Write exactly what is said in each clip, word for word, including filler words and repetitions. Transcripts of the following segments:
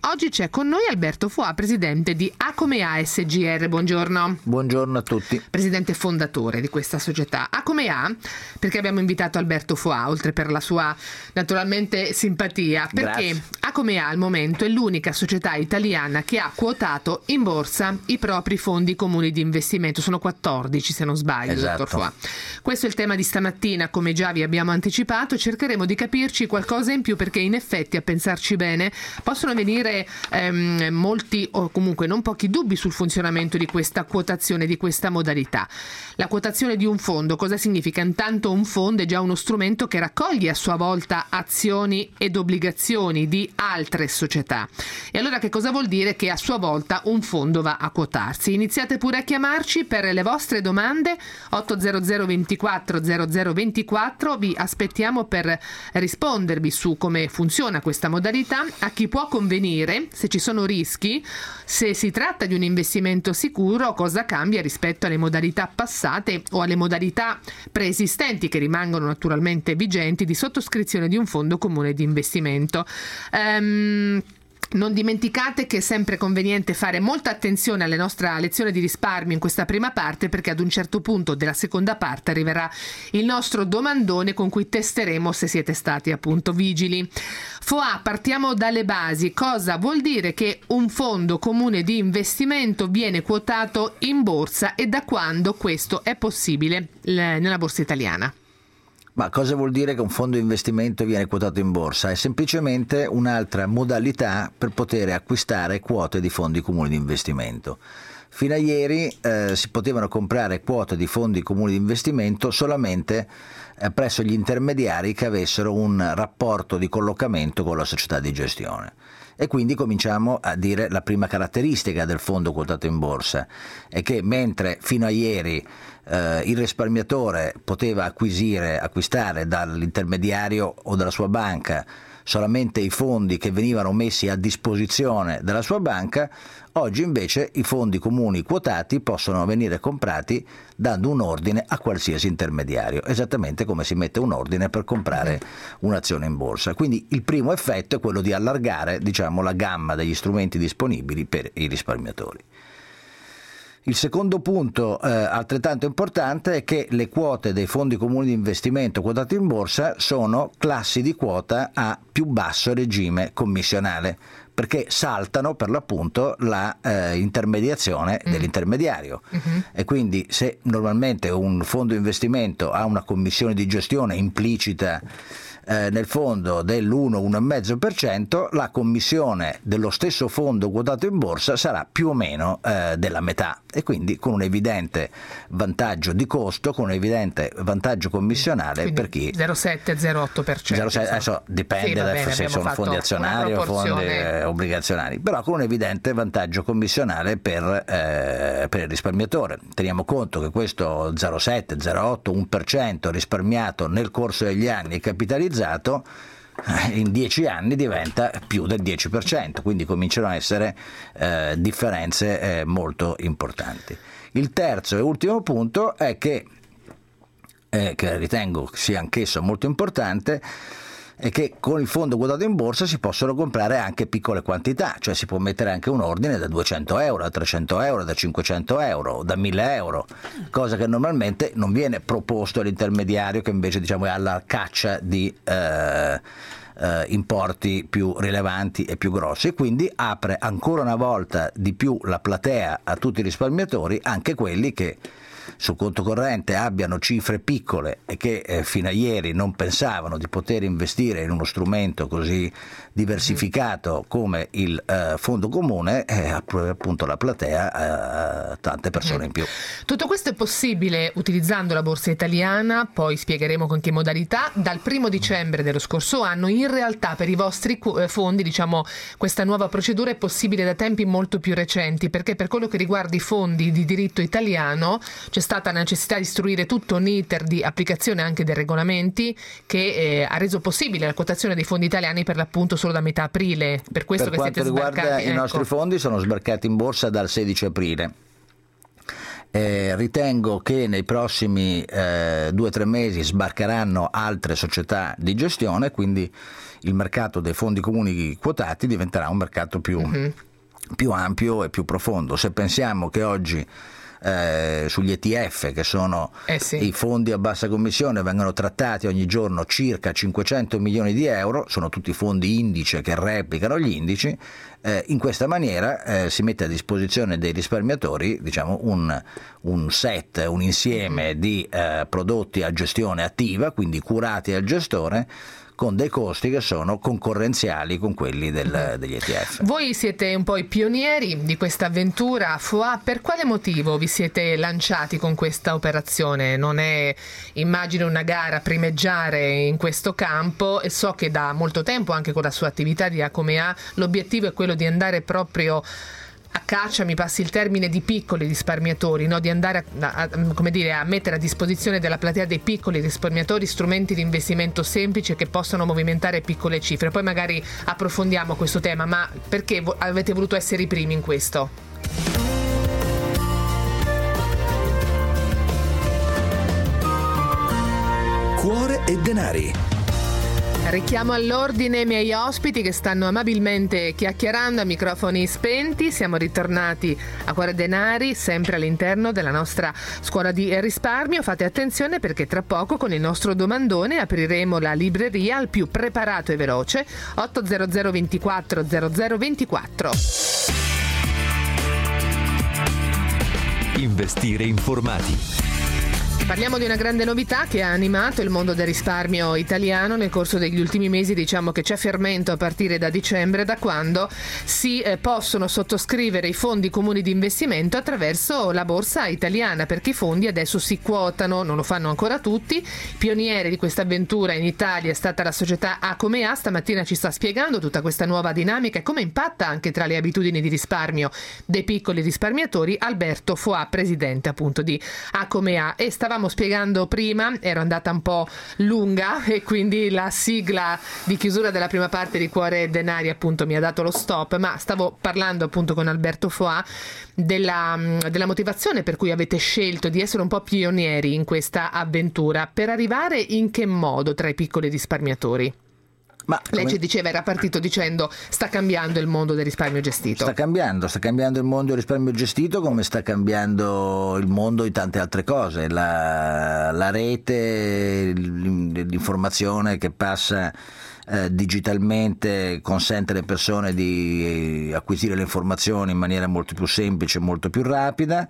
Oggi c'è con noi Alberto Foà, presidente di A come A S G R. Buongiorno. Buongiorno a tutti. Presidente fondatore di questa società. A come A, perché abbiamo invitato Alberto Foà, oltre per la sua naturalmente simpatia, perché Grazie. A come A al momento è l'unica società italiana che ha quotato in borsa i propri fondi comuni di investimento. Sono quattordici, se non sbaglio, esatto. dottor Foà. Questo è il tema di stamattina, come già vi abbiamo anticipato. Cercheremo di capirci qualcosa in più, perché in effetti, a pensarci bene, possono venire ehm, molti o comunque non pochi dubbi sul funzionamento di questa quotazione, di questa modalità. La quotazione di un fondo cosa significa? Intanto un fondo è già uno strumento che raccoglie a sua volta azioni ed obbligazioni di altre società. E allora che cosa vuol dire? Che a sua volta un fondo va a quotarsi. Iniziate pure a chiamarci per le vostre domande. Otto zero zero ventiquattro zero zero ventiquattro, vi aspettiamo per rispondervi su come funziona questa modalità, a chi può convenire, se ci sono rischi, se si tratta di un investimento sicuro, cosa cambia rispetto alle modalità passate o alle modalità preesistenti che rimangono naturalmente vigenti di sottoscrizione di un fondo comune di investimento. Um, Non dimenticate che è sempre conveniente fare molta attenzione alla nostra lezione di risparmio in questa prima parte, perché ad un certo punto della seconda parte arriverà il nostro domandone con cui testeremo se siete stati appunto vigili. Foà, partiamo dalle basi. Cosa vuol dire che un fondo comune di investimento viene quotato in borsa e da quando questo è possibile nella borsa italiana? Ma cosa vuol dire che un fondo di investimento viene quotato in borsa? È semplicemente un'altra modalità per poter acquistare quote di fondi comuni di investimento. Fino a ieri eh, si potevano comprare quote di fondi comuni di investimento solamente eh, presso gli intermediari che avessero un rapporto di collocamento con la società di gestione. E quindi cominciamo a dire la prima caratteristica del fondo quotato in borsa, è che mentre fino a ieri eh, il risparmiatore poteva acquisire, acquistare dall'intermediario o dalla sua banca solamente i fondi che venivano messi a disposizione della sua banca, oggi invece i fondi comuni quotati possono venire comprati dando un ordine a qualsiasi intermediario, esattamente come si mette un ordine per comprare un'azione in borsa. Quindi il primo effetto è quello di allargare, diciamo, la gamma degli strumenti disponibili per i risparmiatori. Il secondo punto eh, altrettanto importante è che le quote dei fondi comuni di investimento quotati in borsa sono classi di quota a più basso regime commissionale, perché saltano per l'appunto la eh, intermediazione mm. dell'intermediario. Mm-hmm. E quindi se normalmente un fondo di investimento ha una commissione di gestione implicita Eh, nel fondo dell'uno uno virgola cinque per cento, la commissione dello stesso fondo quotato in borsa sarà più o meno eh, della metà, e quindi con un evidente vantaggio di costo, con un evidente vantaggio commissionale. Quindi per chi zero virgola sette zero virgola otto per cento. zero virgola sette, adesso dipende sì, da bene, se sono fondi azionari o fondi eh, obbligazionari, però con un evidente vantaggio commissionale per, eh, per il risparmiatore. Teniamo conto che questo zero virgola sette, zero virgola otto, uno per cento risparmiato nel corso degli anni e capitalizzato in dieci anni diventa più del dieci per cento, quindi cominciano a essere eh, differenze eh, molto importanti. Il terzo e ultimo punto è che, eh, che ritengo sia anch'esso molto importante, è che con il fondo quotato in borsa si possono comprare anche piccole quantità, cioè si può mettere anche un ordine da duecento euro, da trecento euro, da cinquecento euro, da mille euro, cosa che normalmente non viene proposto all'intermediario, che invece diciamo è alla caccia di eh, eh, importi più rilevanti e più grossi, e quindi apre ancora una volta di più la platea a tutti i risparmiatori, anche quelli che sul conto corrente abbiano cifre piccole e che eh, fino a ieri non pensavano di poter investire in uno strumento così diversificato come il eh, fondo comune, eh, appunto la platea a eh, tante persone in più. Tutto questo è possibile utilizzando la borsa italiana, poi spiegheremo con che modalità. Dal primo dicembre dello scorso anno, in realtà per i vostri fondi, diciamo, questa nuova procedura è possibile da tempi molto più recenti, perché per quello che riguarda i fondi di diritto italiano c'è stata la necessità di istruire tutto un iter di applicazione anche dei regolamenti che eh, ha reso possibile la quotazione dei fondi italiani per l'appunto solo da metà aprile. Per questo per che siete sbarcati. Per quanto riguarda i ecco. nostri fondi, sono sbarcati in borsa dal sedici aprile. Eh, ritengo che nei prossimi eh, due o tre mesi sbarcheranno altre società di gestione, quindi il mercato dei fondi comuni quotati diventerà un mercato più, mm-hmm. più ampio e più profondo. Se pensiamo che oggi Eh, sugli E T F, che sono eh sì. i fondi a bassa commissione, vengono trattati ogni giorno circa cinquecento milioni di euro, sono tutti fondi indice che replicano gli indici, eh, in questa maniera eh, si mette a disposizione dei risparmiatori, diciamo, un, un set, un insieme mm-hmm. di eh, prodotti a gestione attiva, quindi curati dal gestore, con dei costi che sono concorrenziali con quelli del, degli E T F. Voi siete un po' i pionieri di questa avventura F O A, per quale motivo vi siete lanciati con questa operazione? Non è, immagino, una gara a primeggiare in questo campo, e so che da molto tempo, anche con la sua attività di Acomea, l'obiettivo è quello di andare proprio a caccia, mi passi il termine, di piccoli risparmiatori, no? Di andare a, a, come dire, a mettere a disposizione della platea dei piccoli risparmiatori strumenti di investimento semplici che possano movimentare piccole cifre. Poi magari approfondiamo questo tema, ma perché vo- avete voluto essere i primi in questo? Cuore e denari. Richiamo all'ordine i miei ospiti che stanno amabilmente chiacchierando a microfoni spenti. Siamo ritornati a Cuore e Denari, sempre all'interno della nostra scuola di risparmio. Fate attenzione perché tra poco con il nostro domandone apriremo la libreria al più preparato e veloce. otto zero zero ventiquattro zero zero ventiquattro. Investire informati. Parliamo di una grande novità che ha animato il mondo del risparmio italiano nel corso degli ultimi mesi. Diciamo che c'è fermento a partire da dicembre, da quando si eh, possono sottoscrivere i fondi comuni di investimento attraverso la borsa italiana, perché i fondi adesso si quotano, non lo fanno ancora tutti. Pioniere di questa avventura in Italia è stata la società Acomea. Stamattina ci sta spiegando tutta questa nuova dinamica e come impatta anche tra le abitudini di risparmio dei piccoli risparmiatori Alberto F O A, presidente appunto di Acomea. E stavamo spiegando prima, ero andata un po' lunga e quindi la sigla di chiusura della prima parte di Cuore e Denari appunto mi ha dato lo stop, ma stavo parlando appunto con Alberto F O A della, della motivazione per cui avete scelto di essere un po' pionieri in questa avventura, per arrivare in che modo tra i piccoli risparmiatori? Ma lei come... ci diceva, era partito dicendo sta cambiando il mondo del risparmio gestito. Sta cambiando, sta cambiando il mondo del risparmio gestito, come sta cambiando il mondo di tante altre cose. La, la rete, l'informazione che passa eh, digitalmente consente alle persone di acquisire le informazioni in maniera molto più semplice, molto più rapida.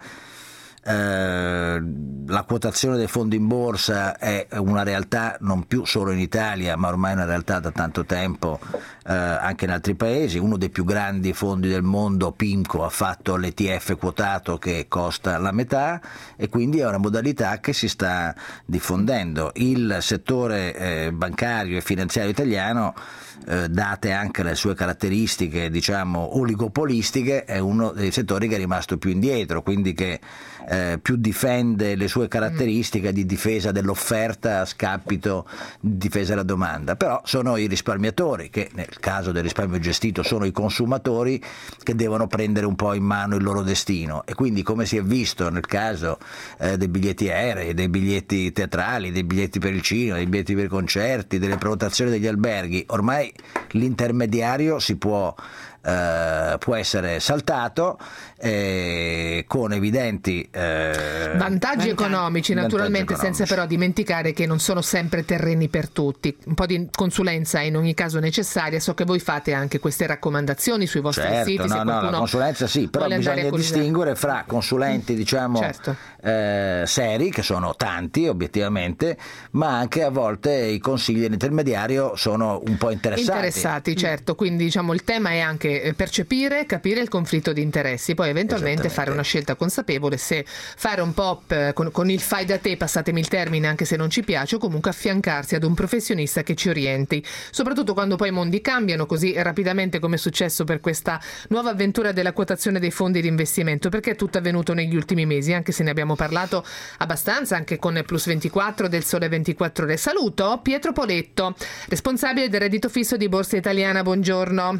Eh, la quotazione dei fondi in borsa è una realtà non più solo in Italia, ma ormai una realtà da tanto tempo eh, anche in altri paesi. Uno dei più grandi fondi del mondo, PIMCO, ha fatto l'E T F quotato che costa la metà, e quindi è una modalità che si sta diffondendo. Il settore eh, bancario e finanziario italiano, eh, date anche le sue caratteristiche diciamo oligopolistiche, è uno dei settori che è rimasto più indietro, quindi che Eh, più difende le sue caratteristiche di difesa dell'offerta a scapito di difesa della domanda. Però sono i risparmiatori, che nel caso del risparmio gestito sono i consumatori, che devono prendere un po' in mano il loro destino, e quindi, come si è visto nel caso eh, dei biglietti aerei, dei biglietti teatrali, dei biglietti per il cinema, dei biglietti per i concerti, delle prenotazioni degli alberghi, ormai l'intermediario si può Uh, può essere saltato eh, con evidenti eh, vantaggi economici, naturalmente, vantaggi senza economici. Però dimenticare che non sono sempre terreni per tutti. Un po' di consulenza è in ogni caso necessaria. So che voi fate anche queste raccomandazioni sui vostri certo, siti. No, se no, la consulenza sì, però bisogna distinguere fra consulenti diciamo certo. eh, seri, che sono tanti obiettivamente, ma anche a volte i consigli dell'intermediario sono un po' interessati. Interessati, certo. Quindi diciamo il tema è anche percepire, capire il conflitto di interessi, poi eventualmente fare una scelta consapevole, se fare un po' con, con il fai da te, passatemi il termine anche se non ci piace, o comunque affiancarsi ad un professionista che ci orienti, soprattutto quando poi i mondi cambiano così rapidamente come è successo per questa nuova avventura della quotazione dei fondi di investimento, perché è tutto avvenuto negli ultimi mesi, anche se ne abbiamo parlato abbastanza anche con Plus ventiquattro del Sole ventiquattro Ore. Saluto Pietro Poletto, responsabile del reddito fisso di Borsa Italiana. Buongiorno.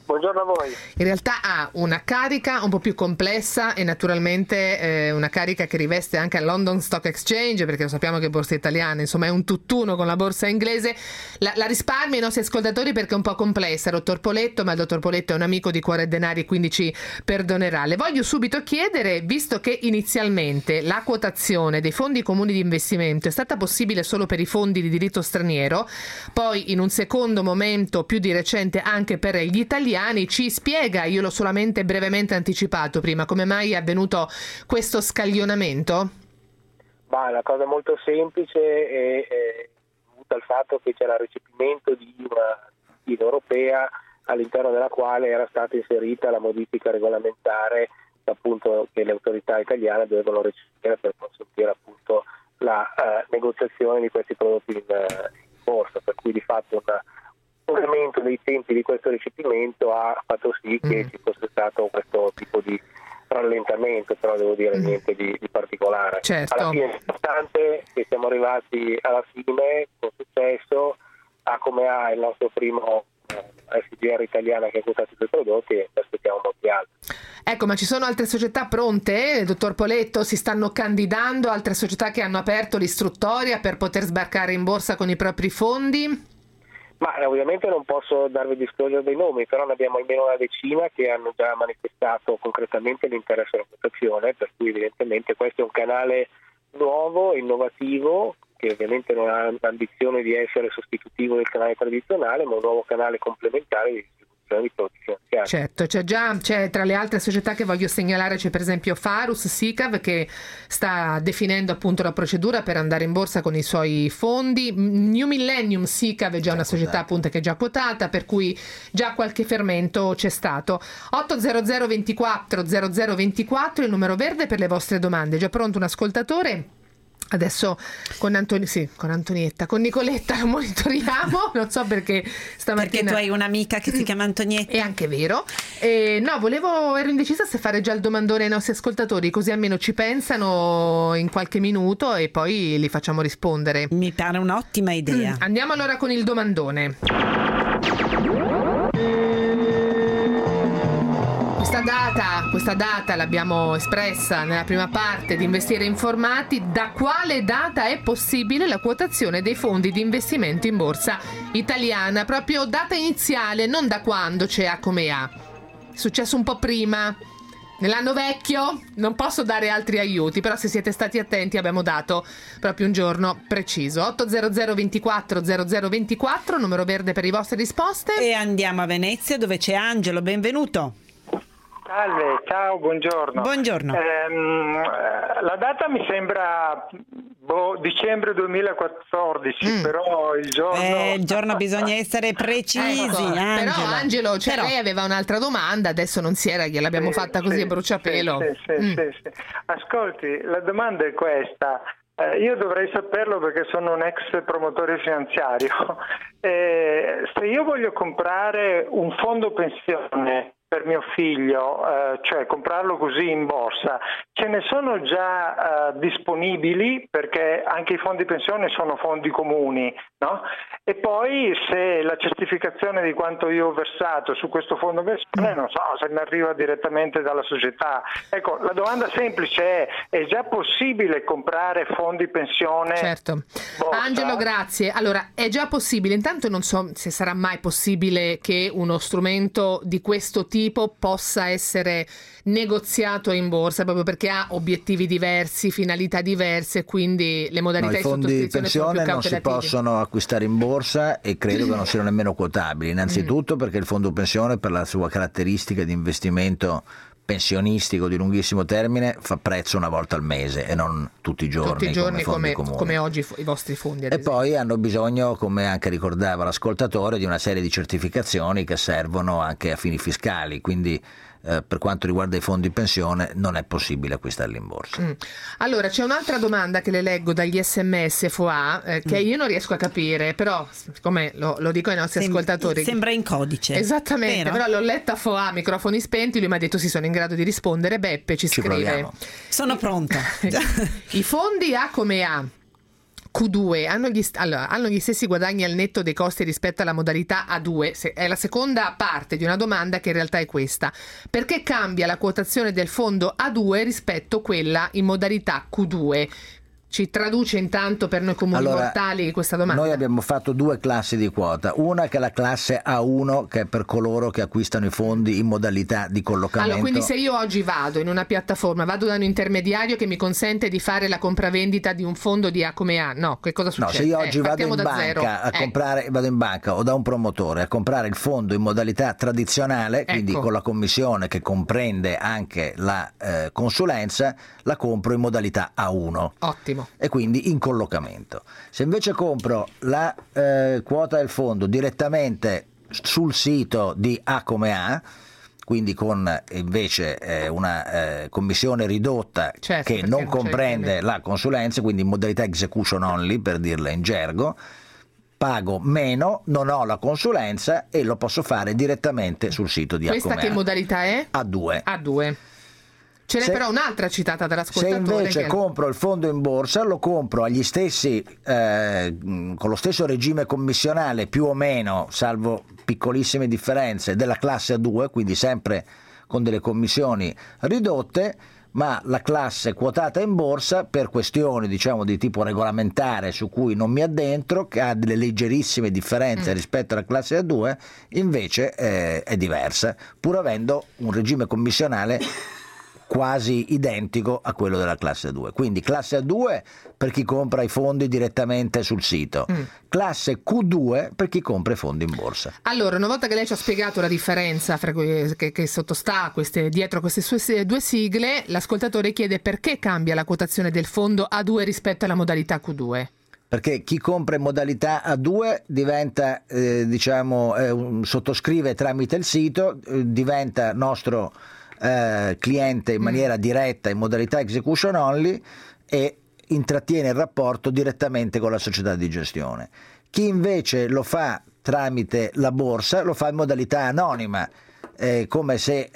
Buongiorno a voi. In realtà ha una carica un po' più complessa e naturalmente eh, una carica che riveste anche al London Stock Exchange, perché lo sappiamo che borsa italiana, insomma, è un tutt'uno con la borsa inglese. La, la risparmio ai nostri ascoltatori perché è un po' complessa, dottor Poletto, ma il dottor Poletto è un amico di Cuore e Denari, quindi ci perdonerà. Le voglio subito chiedere, visto che inizialmente la quotazione dei fondi comuni di investimento è stata possibile solo per i fondi di diritto straniero, poi in un secondo momento più di recente anche per gli italiani, ci spiega, io l'ho solamente brevemente anticipato prima, come mai è avvenuto questo scaglionamento? Ma è una cosa molto semplice e è dovuta al fatto che c'era il recepimento di una direttiva europea all'interno della quale era stata inserita la modifica regolamentare appunto che le autorità italiane dovevano recepire per consentire appunto la uh, negoziazione di questi prodotti in, uh, in borsa, per cui di fatto una l'aumento dei tempi di questo recepimento ha fatto sì che mm. ci fosse stato questo tipo di rallentamento, però devo dire mm. niente di, di particolare. Certo. Alla fine è importante che siamo arrivati alla fine con successo a come ha il nostro primo eh, S G R italiana che ha quotato i due prodotti e aspettiamo molti altri. Ecco, ma ci sono altre società pronte, dottor Poletto? Si stanno candidando altre società che hanno aperto l'istruttoria per poter sbarcare in borsa con i propri fondi? Ma ovviamente non posso darvi disclosure dei nomi, però ne abbiamo almeno una decina che hanno già manifestato concretamente l'interesse alla quotazione, per cui evidentemente questo è un canale nuovo, innovativo, che ovviamente non ha l'ambizione di essere sostitutivo del canale tradizionale, ma un nuovo canale complementare di distribuzione di prodotti finanziari. Certo, c'è già, c'è tra le altre società che voglio segnalare, c'è per esempio Farus SICAV che sta definendo appunto la procedura per andare in borsa con i suoi fondi. New Millennium SICAV è già, già una società quotata. Appunto che è già quotata, per cui già qualche fermento c'è stato. otto zero zero ventiquattro zero zero ventiquattro il numero verde per le vostre domande. È già pronto un ascoltatore? Adesso con Antoni- sì, con Antonietta, con Nicoletta lo monitoriamo, non so perché stamattina. Perché tu hai un'amica che si chiama Antonietta. È anche vero. Eh, no, volevo, ero indecisa se fare già il domandone ai nostri ascoltatori, così almeno ci pensano in qualche minuto e poi li facciamo rispondere. Mi pare un'ottima idea. Mm, andiamo allora con il domandone. Questa data, questa data l'abbiamo espressa nella prima parte di Investire Informati. Da quale data è possibile la quotazione dei fondi di investimento in borsa italiana? Proprio data iniziale, non da quando c'è A come A. È successo un po' prima, nell'anno vecchio. Non posso dare altri aiuti, però se siete stati attenti abbiamo dato proprio un giorno preciso. otto zero zero ventiquattro zero zero ventiquattro, numero verde per le vostre risposte. E andiamo a Venezia dove c'è Angelo, benvenuto. Salve, ciao, buongiorno. Buongiorno. Ehm, la data mi sembra boh, dicembre duemilaquattordici, mm. però il giorno... Eh, il giorno bisogna essere precisi, ecco, Angelo. Però Angelo, cioè, però... lei aveva un'altra domanda, adesso non si era, gliel'abbiamo sì, fatta così sì, a bruciapelo. Sì, sì, mm. sì, sì. Ascolti, la domanda è questa. Eh, io dovrei saperlo perché sono un ex promotore finanziario. Eh, se io voglio comprare un fondo pensione per mio figlio, eh, cioè comprarlo così in borsa, ce ne sono già eh, disponibili, perché anche i fondi pensione sono fondi comuni, no? E poi se la certificazione di quanto io ho versato su questo fondo pensione, non so, se mi arriva direttamente dalla società. Ecco, la domanda semplice è: è già possibile comprare fondi pensione? Certo. Borsa? Angelo, grazie. Allora, è già possibile. Intanto non so se sarà mai possibile che uno strumento di questo tipo tipo possa essere negoziato in borsa, proprio perché ha obiettivi diversi, finalità diverse, quindi le modalità no, di sottoscrizione sono più sono più non si possono acquistare in borsa e credo che non siano nemmeno quotabili, innanzitutto mm. perché il fondo pensione, per la sua caratteristica di investimento pensionistico di lunghissimo termine, fa prezzo una volta al mese e non tutti i giorni, tutti i giorni come, come, come oggi i vostri fondi, ad e esempio. Poi hanno bisogno, come anche ricordava l'ascoltatore, di una serie di certificazioni che servono anche a fini fiscali, quindi eh, per quanto riguarda i fondi pensione non è possibile acquistarli in borsa. Mm. Allora c'è un'altra domanda che le leggo dagli sms F O A eh, che mm. io non riesco a capire, però siccome lo, lo dico ai nostri Sem- ascoltatori, sembra in codice, esattamente, però, però l'ho letta F O A, microfoni spenti, lui mi ha detto si sono in grado di rispondere. Beppe ci, ci scrive proviamo. Sono pronta. I fondi A come A Q due hanno gli, st- allora, hanno gli stessi guadagni al netto dei costi rispetto alla modalità A due? Se- è la seconda parte di una domanda che in realtà è questa. Perché cambia la quotazione del fondo A due rispetto a quella in modalità Q due? Ci traduce intanto per noi comuni allora, mortali questa domanda? Noi abbiamo fatto due classi di quota, una che è la classe A uno, che è per coloro che acquistano i fondi in modalità di collocamento. Allora, quindi se io oggi vado in una piattaforma, vado da un intermediario che mi consente di fare la compravendita di un fondo di A come A, no, che cosa succede? No, se io oggi eh, vado in da banca zero. a eh. comprare, vado in banca o da un promotore a comprare il fondo in modalità tradizionale, quindi Ecco. con la commissione che comprende anche la eh, consulenza, la compro in modalità A uno. Ottimo. E quindi in collocamento. Se invece compro la eh, quota del fondo direttamente sul sito di A come A, quindi con invece eh, una eh, commissione ridotta, certo, che non non comprende la consulenza, quindi in modalità execution only, per dirla in gergo, pago meno, non ho la consulenza e lo posso fare direttamente sul sito di A come A. Questa che modalità è? A due. A due. Ce n'è Se- però un'altra citata Se dall'ascoltatore. invece che- compro il fondo in borsa, lo compro agli stessi, eh, mh, con lo stesso regime commissionale più o meno, salvo piccolissime differenze, della classe A due, quindi sempre con delle commissioni ridotte, ma la classe quotata in borsa, per questioni diciamo di tipo regolamentare su cui non mi addentro, che ha delle leggerissime differenze Mm. rispetto alla classe A due, invece eh, è diversa, pur avendo un regime commissionale quasi identico a quello della classe A due. Quindi classe A due per chi compra i fondi direttamente sul sito, Mm. classe Q due per chi compra i fondi in borsa. Allora, una volta che lei ci ha spiegato la differenza fra que- che, che sottostà a queste, dietro queste sue se- due sigle, l'ascoltatore chiede perché cambia la quotazione del fondo A due rispetto alla modalità Q due. Perché chi compra in modalità A due diventa, eh, diciamo, eh, un- sottoscrive tramite il sito, eh, diventa nostro eh, cliente in maniera diretta in modalità execution only e intrattiene il rapporto direttamente con la società di gestione. Chi invece lo fa tramite la borsa lo fa in modalità anonima, eh, come se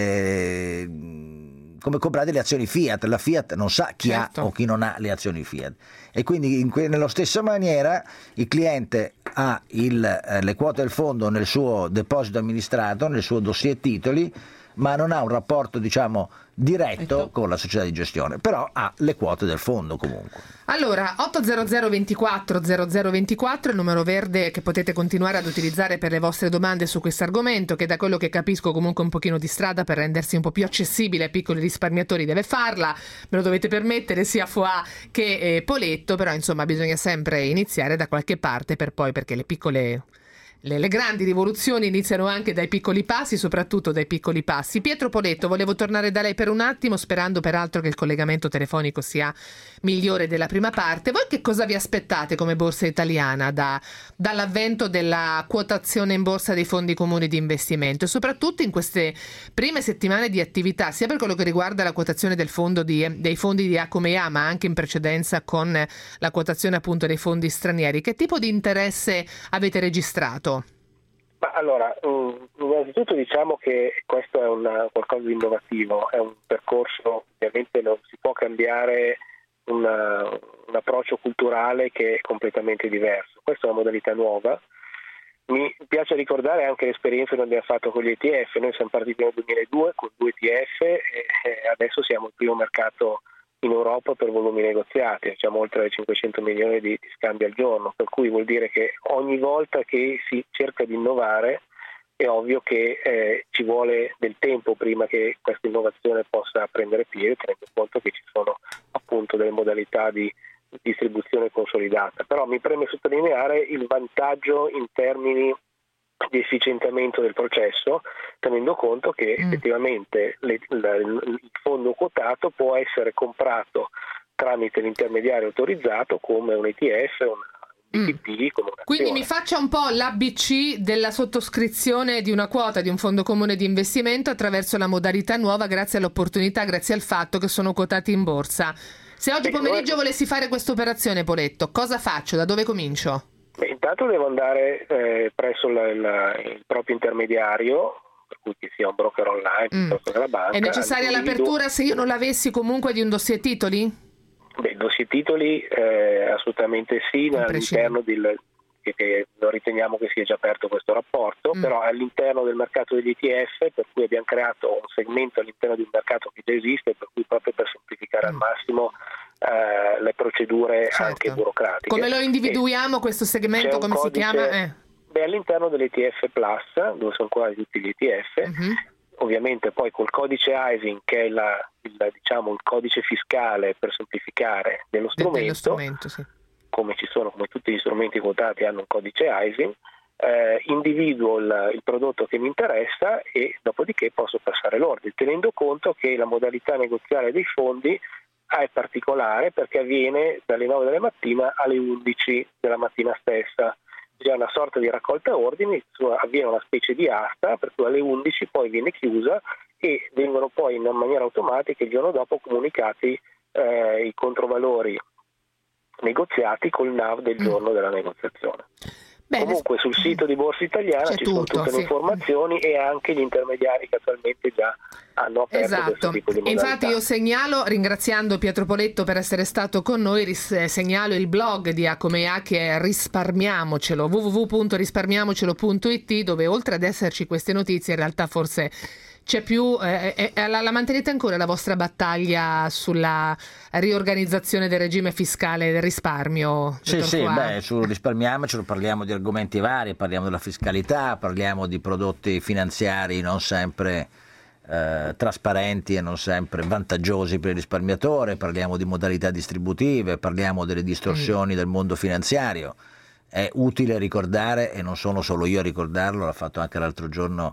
eh, come comprare le azioni Fiat. La Fiat non sa chi Certo. ha o chi non ha le azioni Fiat, e quindi in que- nella stessa maniera il cliente ha il, eh, le quote del fondo nel suo deposito amministrato, nel suo dossier titoli, ma non ha un rapporto diciamo diretto con la società di gestione, però ha le quote del fondo comunque. Allora, otto zero zero due quattro zero zero due quattro è il numero verde che potete continuare ad utilizzare per le vostre domande su questo argomento, che da quello che capisco comunque un pochino di strada per rendersi un po' più accessibile ai piccoli risparmiatori deve farla, me lo dovete permettere sia Foà che eh, Poletto, però insomma bisogna sempre iniziare da qualche parte per poi, perché le piccole... Le, le grandi rivoluzioni iniziano anche dai piccoli passi, soprattutto dai piccoli passi. Pietro Poletto, volevo tornare da lei per un attimo, sperando peraltro che il collegamento telefonico sia migliore della prima parte. Voi che cosa vi aspettate come borsa italiana da, dall'avvento della quotazione in borsa dei fondi comuni di investimento, e soprattutto in queste prime settimane di attività, sia per quello che riguarda la quotazione del fondo di, dei fondi di A come A, ma anche in precedenza con la quotazione appunto dei fondi stranieri? Che tipo di interesse avete registrato? Ma allora, innanzitutto diciamo che questo è una, qualcosa di innovativo, è un percorso, ovviamente non si può cambiare una, un approccio culturale che è completamente diverso. Questa è una modalità nuova. Mi piace ricordare anche l'esperienza che abbiamo fatto con gli E T F. Noi siamo partiti nel duemiladue con due E T F e adesso siamo il primo mercato in Europa per volumi negoziati, facciamo oltre cinquecento milioni di, di scambi al giorno, per cui vuol dire che ogni volta che si cerca di innovare è ovvio che eh, ci vuole del tempo prima che questa innovazione possa prendere piede, tenendo conto che ci sono appunto delle modalità di distribuzione consolidata. Però mi preme sottolineare il vantaggio in termini di efficientamento del processo, tenendo conto che mm. effettivamente le, la, il fondo quotato può essere comprato tramite l'intermediario autorizzato come un E T F, un B T P, mm. come un'azione. Quindi mi faccia un po' l'A B C della sottoscrizione di una quota di un fondo comune di investimento attraverso la modalità nuova, grazie all'opportunità, grazie al fatto che sono quotati in borsa. Se oggi pomeriggio volessi fare questa operazione, Poletto, cosa faccio? Da dove comincio? Beh, intanto devo andare eh, presso la, la, il proprio intermediario, per cui che sia un broker online piuttosto mm. che la banca. È necessaria l'apertura, se io non l'avessi, comunque di un dossier titoli? Beh, il dossier questi titoli eh, assolutamente sì, all'interno del, che, che lo riteniamo che sia già aperto questo rapporto, mm. però all'interno del mercato degli E T F, per cui abbiamo creato un segmento all'interno di un mercato che già esiste, per cui proprio per semplificare mm. al massimo eh, le procedure certo. anche burocratiche. Come lo individuiamo e questo segmento, come codice, si chiama? Eh. Beh, all'interno dell'E T F Plus, dove sono quasi tutti gli E T F, mm-hmm. ovviamente poi col codice I S I N, che è la, il, diciamo, il codice fiscale per semplificare dello strumento, dello strumento sì. come ci sono, come tutti gli strumenti quotati hanno un codice I S I N, eh, individuo il, il prodotto che mi interessa e dopodiché posso passare l'ordine, tenendo conto che la modalità negoziale dei fondi è particolare perché avviene dalle nove della mattina alle undici della mattina stessa. C'è una sorta di raccolta ordini, avviene una specie di asta, per cui alle undici poi viene chiusa e vengono poi in maniera automatica il giorno dopo comunicati eh, i controvalori negoziati col N A V del giorno mm. della negoziazione. Bene. Comunque sul sito di Borsa Italiana C'è ci tutto, sono tutte sì. le informazioni e anche gli intermediari che attualmente già hanno aperto esatto. questo tipo di modalità. Infatti io segnalo, ringraziando Pietro Poletto per essere stato con noi, ris- segnalo il blog di Acomea che è Risparmiamocelo, w w w punto risparmiamocelo punto i t, dove oltre ad esserci queste notizie in realtà forse c'è più, eh, eh, la, la mantenete ancora la vostra battaglia sulla riorganizzazione del regime fiscale del risparmio? Sì, sì, beh, sul risparmiamocelo parliamo di argomenti vari, parliamo della fiscalità, parliamo di prodotti finanziari non sempre eh, trasparenti e non sempre vantaggiosi per il risparmiatore, parliamo di modalità distributive, parliamo delle distorsioni mm. del mondo finanziario. È utile ricordare, e non sono solo io a ricordarlo, l'ha fatto anche l'altro giorno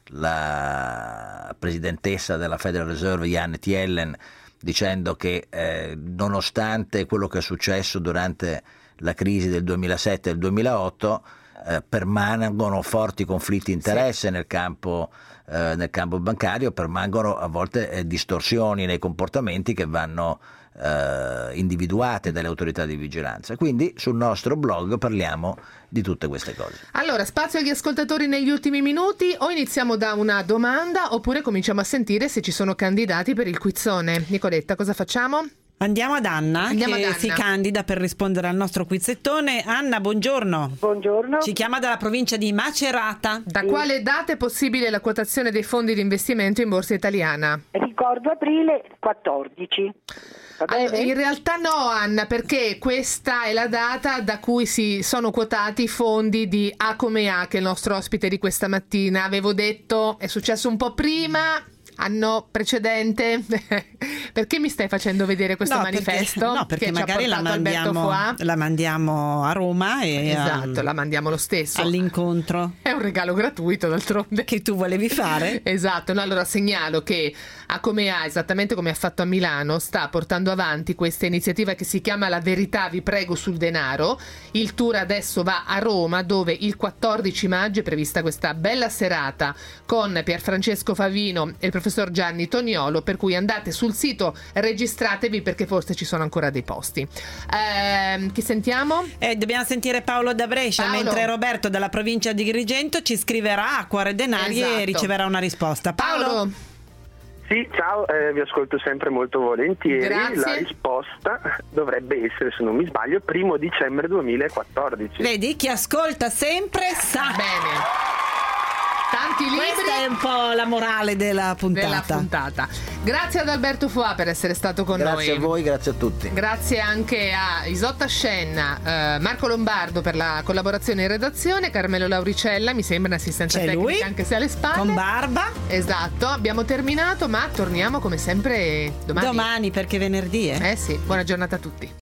la presidentessa della Federal Reserve Janet Yellen, dicendo che eh, nonostante quello che è successo durante la crisi del duemilasette e del duemilaotto eh, permangono forti conflitti di interesse sì. nel campo eh, nel campo bancario, permangono a volte eh, distorsioni nei comportamenti che vanno eh, individuate dalle autorità di vigilanza. Quindi sul nostro blog parliamo di tutte queste cose. Allora, spazio agli ascoltatori negli ultimi minuti, o iniziamo da una domanda oppure cominciamo a sentire se ci sono candidati per il quizzone. Nicoletta, cosa facciamo? Andiamo ad Anna Andiamo che ad Anna. si candida per rispondere al nostro quizzettone. Anna, buongiorno. Buongiorno. Ci chiama dalla provincia di Macerata. Da sì. quale data è possibile la quotazione dei fondi di investimento in borsa italiana? Ricordo aprile quattordici. Allora, in realtà no, Anna, perché questa è la data da cui si sono quotati i fondi di Acomea, che è il nostro ospite di questa mattina. Avevo detto, è successo un po' prima, anno precedente. Perché mi stai facendo vedere questo no, manifesto? Perché, no, perché che magari la mandiamo, la mandiamo a Roma e esatto, a, la mandiamo lo stesso all'incontro. È un regalo gratuito d'altronde che tu volevi fare. Esatto, no, allora segnalo che Acomea, esattamente come ha fatto a Milano, sta portando avanti questa iniziativa che si chiama La verità vi prego sul denaro. Il tour adesso va a Roma, dove il quattordici maggio è prevista questa bella serata con Pierfrancesco Favino e il professor Gianni Toniolo, per cui andate sul sito, registratevi perché forse ci sono ancora dei posti. Eh, chi sentiamo? Eh, dobbiamo sentire Paolo da Brescia, Paolo. mentre Roberto dalla provincia di Agrigento ci scriverà a Cuore Denari esatto. e riceverà una risposta. Paolo? Paolo. Sì, ciao, eh, vi ascolto sempre molto volentieri. Grazie. La risposta dovrebbe essere, se non mi sbaglio, primo dicembre duemilaquattordici. Vedi, chi ascolta sempre sa. Bene. Tanti libri. Questa è un po' la morale della puntata. Della puntata. Grazie ad Alberto Foà per essere stato con grazie noi. Grazie a voi, grazie a tutti. Grazie anche a Isotta Scenna, eh, Marco Lombardo per la collaborazione in redazione, Carmelo Lauricella, mi sembra un assistente C'è tecnica lui, anche se alle spalle. con barba. Esatto, abbiamo terminato, ma torniamo come sempre domani. Domani perché venerdì, eh? Eh sì, buona giornata a tutti.